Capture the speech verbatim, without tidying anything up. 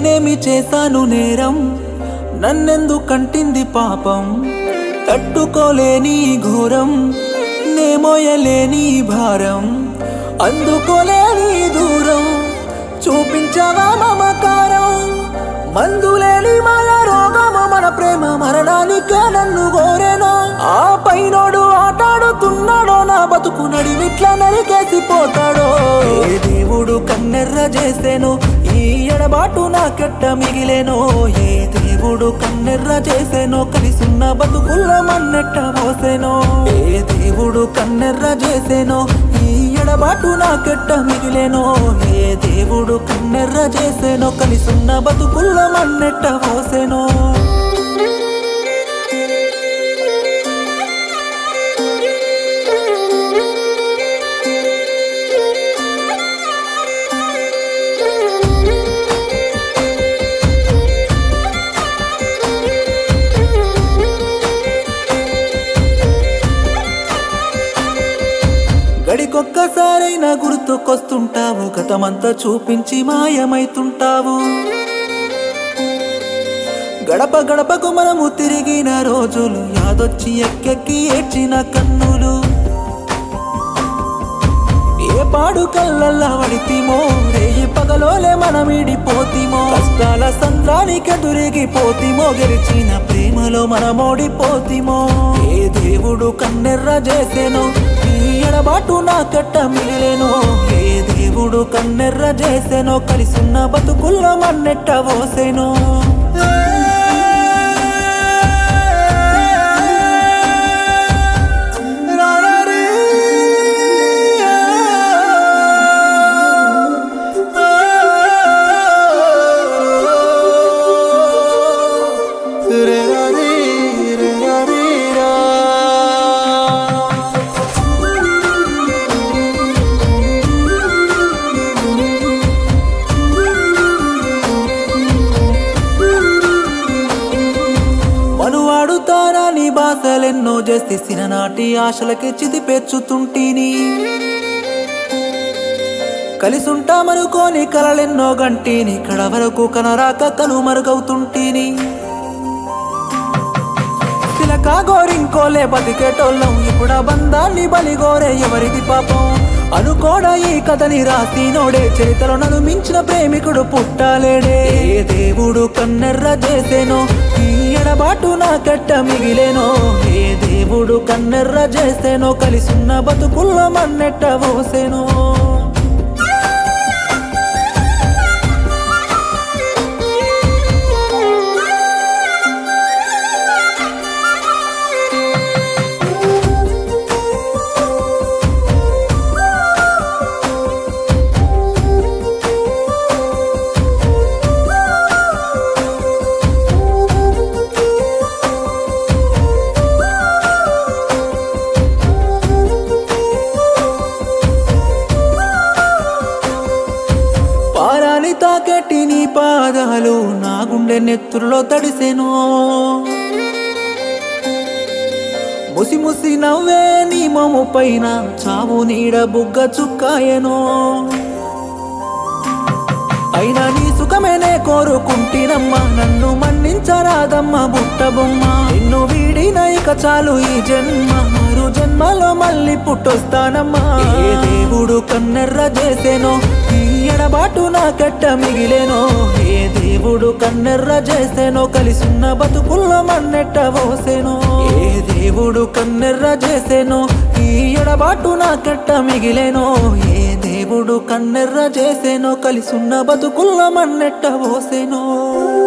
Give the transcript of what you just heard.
నేనేమి చేశాను నేరం, నన్నెందు కంటింది పాపం, తట్టుకోలేని ఘోరం, నే మోయలేని భారం, అందుకోలేని దూరం, చూపించవా మమకారం, మందులేని మన రోగము మన ప్రేమ మరణానికే నన్ను కోరేనో. ఆ పైనోడు ఆటాడుతున్నాడో నా బతుకు నడిమిట్లా నరికేసి పోతాడో. ఏ దేవుడు కన్నెర్ర చేసేనో ఈ ఎడబాటు నాకెట్ట మిగిలేనో. ఏ దేవుడు కన్నెర్ర చేసేనో కలిసున్న బతుకుల్లో మన్నెట్ట పోసేనో. ఏ దేవుడు కన్నెర్ర చేసేనో ఈ ఎడబాటు నాకెట్ట మిగిలేనో. ఏ దేవుడు కన్నెర్ర చేసేనో కలిసున్న బతుకుల్లో మన్నెట్ట పోసేనో. గడికొక్కసారైనా గుర్తుకొస్తుంటావు, గతమంతా చూపించి మాయమైతుంటావు. గడప గడపకు మనము తిరిగిన రోజులు యాదొచ్చి ఎక్కెక్కి ఏడ్చిన కన్నులు. ఏ పాడు కళ్ళల్లా వడితిమో రేయి పగలోలే మనమిడిపోతిమో. కష్టాల సంద్రానికి దొరికిపోతిమో, గెలిచిన ప్రేమలో మనమోడిపోతిమో. ఏ దేవుడు కన్నెర్ర చేసేనో ఈ ఎడబాటు నాకెట్ట మిగిలేనో. ఏ దేవుడు కన్నెర్ర చేసేనో కలిసున్న బతుకుల్లో మన్నెట్ట పోసేనో. మనువాడుతారాని బాసలెన్నో చేసి సిననాటి ఆశలకి చిదిపెచ్చుతుంటిని. కలిసుంటామనుకోని కలలెన్నో గంటిని, కడ వరకు కనరాక కను మరుగవుతుంటిని. సిలకా గోరింకోలే బతికేటోళ్ళం, ఇప్పుడా బంధాన్ని బలిగోరే ఎవరిది పాపం. అనుకోడా ఈ కథని రాసినోడే, చరిత్రలో నన్ను మించిన ప్రేమికుడు పుట్టాలేడే. ఏ దేవుడు కన్నెర్ర చేసేనో ఈ ఎడబాటు నాకెట్ట మిగిలేనో. ఏ దేవుడు కన్నెర్ర చేసేనో కలిసున్న బతుకుల్లో మన్నెట్ట పోసేనో. పారాని తాకెట్టి నీ పాదాలు నా గుండె నెత్తుల్లో తడిసెనో. ముసి ముసి నవ్వే నీ మోము పైన చావు నీడ బుగ్గ చుక్కాయనో. అయినా నీ సుఖమేనే కోరుకుంటినమ్మా, నన్ను మన్నించరాదమ్మా బుట్ట బొమ్మ. నిన్ను వీడిన ఇక చాలు ఈ జన్మ, మరు జన్మలో మళ్ళీ పుట్టొస్తానమ్మా. ఏ దేవుడు కన్నెర్ర చేసేనో ఈ ఎడబాటు నాకెట్ట మిగిలేనో. ఏ దేవుడు కన్నెర్ర చేసేనో కలిసున్న బతుకుల్లో మన్నెట్ట పోసేనో. ఏ దేవుడు కన్నెర్ర చేసేనో ఈ ఎడబాటు నాకెట్ట మిగిలేనో. ఏ దేవుడు కన్నెర్ర చేసేనో కలిసున్న బతుకుల్లో మన్నెట్ట పోసేనో.